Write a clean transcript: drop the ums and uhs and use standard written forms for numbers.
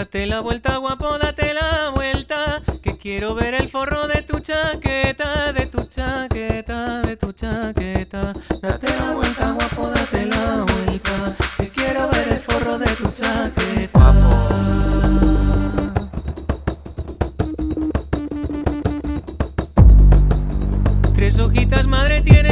Date la vuelta, guapo, date la vuelta, que quiero ver el forro de tu chaqueta, de tu chaqueta, de tu chaqueta. Date la vuelta, guapo, date la vuelta, que quiero ver el forro de tu chaqueta. Tres hojitas, madre, tiene